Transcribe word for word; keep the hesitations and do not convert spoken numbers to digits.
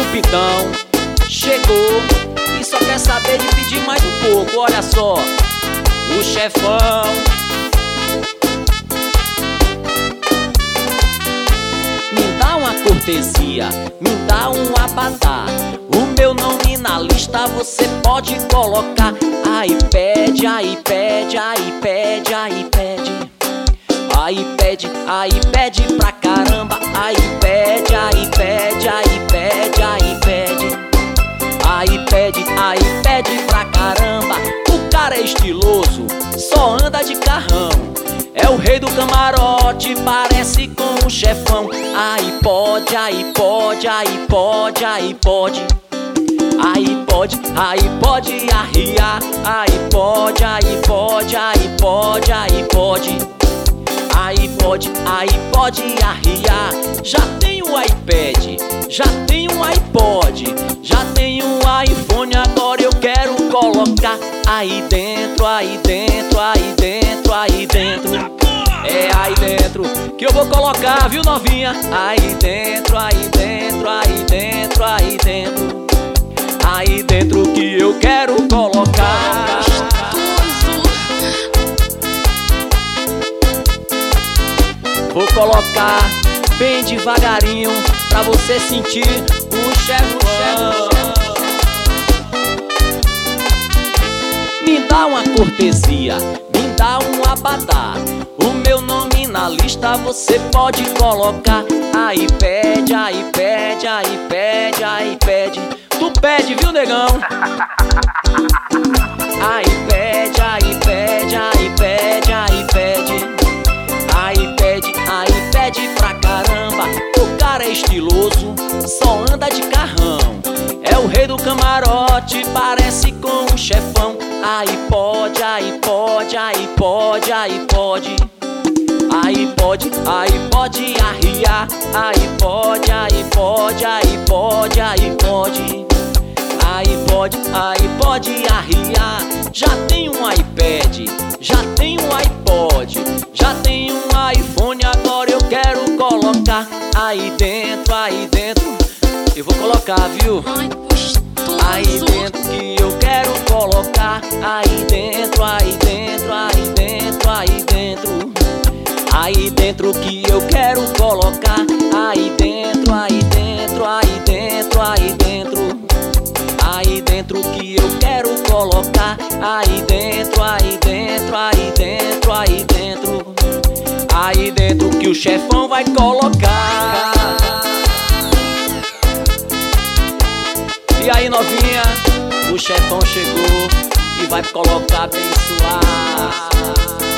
Capitão chegou e só quer saber de pedir mais um pouco. Olha só, o chefão. Me dá uma cortesia, me dá um abadá. O meu nome na lista você pode colocar. Aí pede, aí pede, aí pede, aí pede. Aí pede, aí pede pra caramba. Aí pede, aí pede, aí pede, aí pede. Aí pede, aí pede pra caramba. O cara é estiloso, só anda de carrão. É o rei do camarote, parece com o chefão. Aí pode, aí pode, aí pode, aí pode. Aí pode, aí pode arriar. Aí pode, aí pode, aí pode, aí pode. Aí pode, aí pode arriar. Já tem o iPad, já tem um iPod, já tem um iPhone, agora eu quero colocar aí dentro, aí dentro, aí dentro, aí dentro. É aí dentro que eu vou colocar, viu novinha? Aí dentro, aí dentro, aí dentro, aí dentro. Aí dentro que eu quero colocar. Vou colocar bem devagarinho pra você sentir o chefão. Me dá uma cortesia, me dá um abadá. O meu nome na lista você pode colocar. Aí pede, aí pede, aí pede, aí pede. Tu pede, viu, negão? Aí pede, aí pede, aí pede, aí pede. Aí pede, aí pede pra caramba. O cara é estiloso, só anda de carrão. É o rei do camarote, parece com o chefão. Aí pode, aí pode, aí pode, aí pode. Aí pode, aí pode arriar. Aí pode, aí pode, aí pode, aí pode. Aí pode, aí pode arriar. Já tem um iPad, já tem um iPod, já tem um iPhone, agora eu quero colocar aí dentro, aí dentro. Eu vou colocar, viu? Aí dentro que eu quero colocar. Aí dentro, aí dentro, aí dentro, aí dentro. Aí dentro que eu quero colocar. Aí dentro, aí dentro, aí dentro, aí dentro. Aí dentro que eu quero colocar. Aí dentro, aí dentro, aí dentro, aí dentro. Aí dentro que o chefão vai colocar. E aí novinha, o chefão chegou e vai colocar bem suave.